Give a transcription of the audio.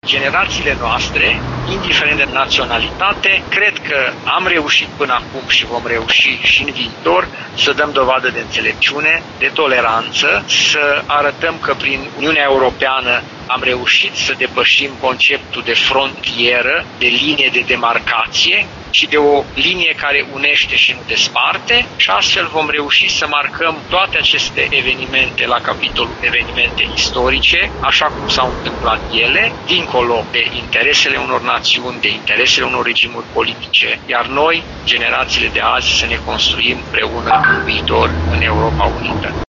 Generațiile noastre, indiferent de naționalitate, cred că am reușit până acum și vom reuși și în viitor să dăm dovadă de înțelepciune, de toleranță, să arătăm că prin Uniunea Europeană am reușit să depășim conceptul de frontieră, de linie de demarcație și de o linie care unește și nu desparte și astfel vom reuși să marcăm toate aceste evenimente la capitolul evenimente istorice, așa cum s-au întâmplat ele, dincolo de interesele unor națiuni, de interesele unor regimuri politice, iar noi, generațiile de azi, să ne construim împreună un viitor în Europa Unită.